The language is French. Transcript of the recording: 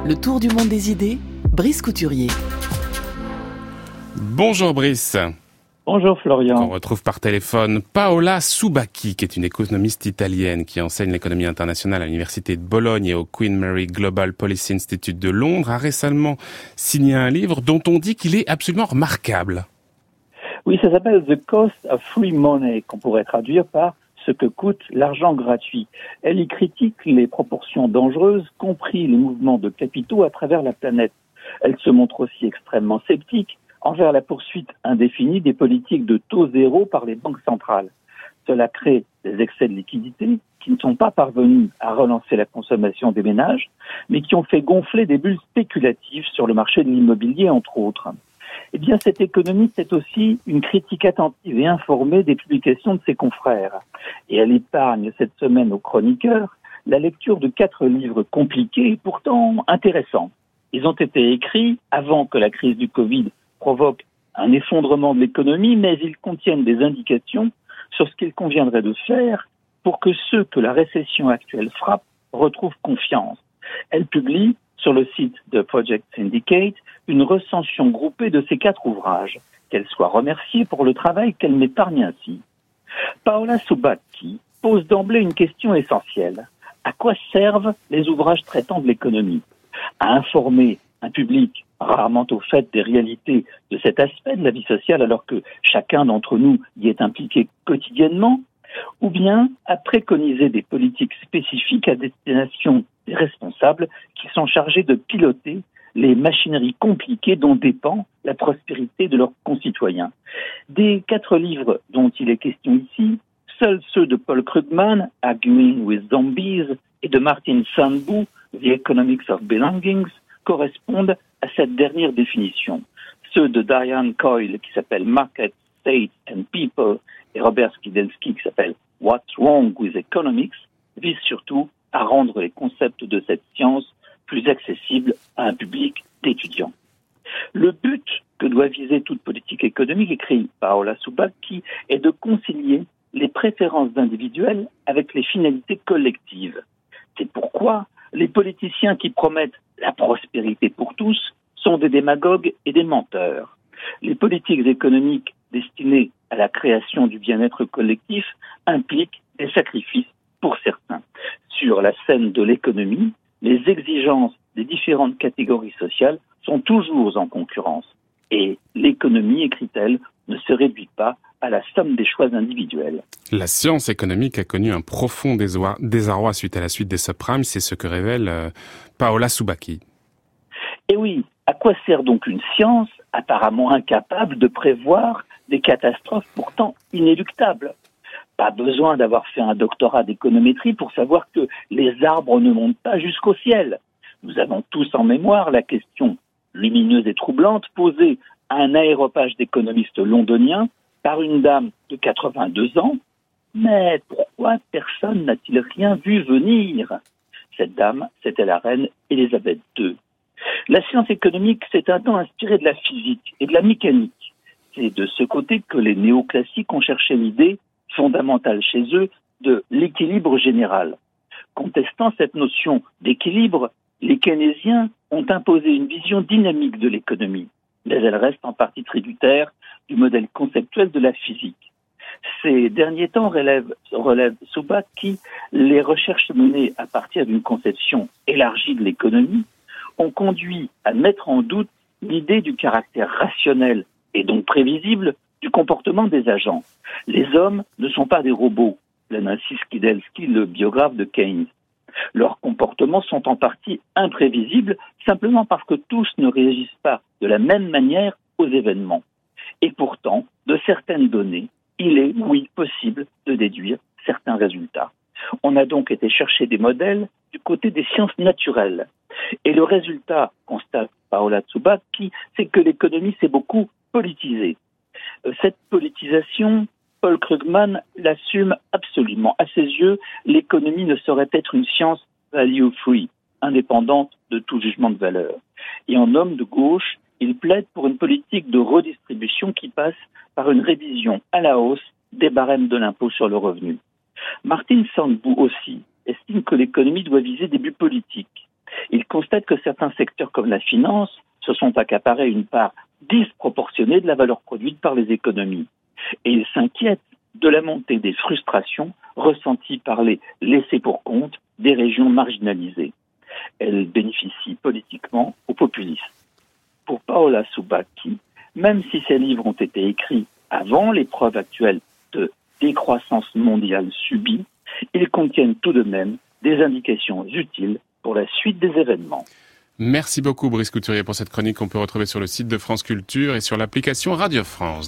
Le tour du monde des idées, Brice Couturier. Bonjour Brice. Bonjour Florian. On retrouve par téléphone Paola Subacchi, qui est une économiste italienne qui enseigne l'économie internationale à l'université de Bologne et au Queen Mary Global Policy Institute de Londres, a récemment signé un livre dont on dit qu'il est absolument remarquable. Oui, ça s'appelle The Cost of Free Money, qu'on pourrait traduire par ce que coûte l'argent gratuit. Elle y critique les proportions dangereuses, compris les mouvements de capitaux à travers la planète. Elle se montre aussi extrêmement sceptique envers la poursuite indéfinie des politiques de taux zéro par les banques centrales. Cela crée des excès de liquidité qui ne sont pas parvenus à relancer la consommation des ménages, mais qui ont fait gonfler des bulles spéculatives sur le marché de l'immobilier, entre autres. Eh bien, cette économiste est aussi une critique attentive et informée des publications de ses confrères. Et elle épargne cette semaine aux chroniqueurs la lecture de 4 livres compliqués et pourtant intéressants. Ils ont été écrits avant que la crise du Covid provoque un effondrement de l'économie, mais ils contiennent des indications sur ce qu'il conviendrait de faire pour que ceux que la récession actuelle frappe retrouvent confiance. Elle publie sur le site de Project Syndicate une recension groupée de ces 4 ouvrages. Qu'elle soit remerciée pour le travail qu'elle m'épargne ainsi. Paola Subacchi pose d'emblée une question essentielle. À quoi servent les ouvrages traitant de l'économie ? À informer un public rarement au fait des réalités de cet aspect de la vie sociale alors que chacun d'entre nous y est impliqué quotidiennement, ou bien à préconiser des politiques spécifiques à destination des responsables qui sont chargés de piloter les machineries compliquées dont dépend la prospérité de leurs concitoyens. Des 4 livres dont il est question ici, seuls ceux de Paul Krugman, Arguing with Zombies, et de Martin Sandbu, The Economics of Belongings, correspondent à cette dernière définition. Ceux de Diane Coyle, qui s'appelle Market, State and People, et Robert Skidelsky, qui s'appelle What's Wrong with Economics, visent surtout à rendre les concepts de cette science plus accessibles à un public d'étudiants. Le but que doit viser toute politique économique, écrit Paola Subacchi, est de concilier les préférences individuelles avec les finalités collectives. C'est pourquoi les politiciens qui promettent la prospérité pour tous sont des démagogues et des menteurs. Les politiques économiques destinées à la création du bien-être collectif impliquent des sacrifices pour certains. Sur la scène de l'économie, les exigences des différentes catégories sociales sont toujours en concurrence. Et l'économie, écrit-elle, ne se réduit pas à la somme des choix individuels. La science économique a connu un profond désarroi suite à la suite des subprimes, c'est ce que révèle Paola Subacchi. Et oui, à quoi sert donc une science apparemment incapable de prévoir des catastrophes pourtant inéluctables ? Pas besoin d'avoir fait un doctorat d'économétrie pour savoir que les arbres ne montent pas jusqu'au ciel. Nous avons tous en mémoire la question lumineuse et troublante posée à un aréopage d'économistes londoniens par une dame de 82 ans. Mais pourquoi personne n'a-t-il rien vu venir ? Cette dame, c'était la reine Élisabeth II. La science économique s'est un temps inspirée de la physique et de la mécanique. C'est de ce côté que les néoclassiques ont cherché l'idée fondamentale chez eux de l'équilibre général. Contestant cette notion d'équilibre, les keynésiens ont imposé une vision dynamique de l'économie, mais elle reste en partie tributaire du modèle conceptuel de la physique. Ces derniers temps relève Subacchi, les recherches menées à partir d'une conception élargie de l'économie ont conduit à mettre en doute l'idée du caractère rationnel et donc prévisible du comportement des agents. Les hommes ne sont pas des robots, plaide ainsi Skidelsky, le biographe de Keynes. Leurs comportements sont en partie imprévisibles simplement parce que tous ne réagissent pas de la même manière aux événements. Et pourtant, de certaines données, il est, oui, possible de déduire certains résultats. On a donc été chercher des modèles du côté des sciences naturelles. Et le résultat, constate Paola Subacchi, c'est que l'économie s'est beaucoup politisée. Cette politisation, Paul Krugman l'assume absolument. À ses yeux, l'économie ne saurait être une science value-free, indépendante de tout jugement de valeur. Et en homme de gauche, il plaide pour une politique de redistribution qui passe par une révision à la hausse des barèmes de l'impôt sur le revenu. Martin Sandbu aussi estime que l'économie doit viser des buts politiques. Il constate que certains secteurs comme la finance se sont accaparés une part disproportionnée de la valeur produite par les économies. Et il s'inquiète de la montée des frustrations ressenties par les laissés pour compte des régions marginalisées. Elles bénéficient politiquement aux populistes. Pour Paola Subacchi, même si ces livres ont été écrits avant l'épreuve actuelle de décroissance mondiale subie, ils contiennent tout de même des indications utiles pour la suite des événements. Merci beaucoup Brice Couturier pour cette chronique qu'on peut retrouver sur le site de France Culture et sur l'application Radio France.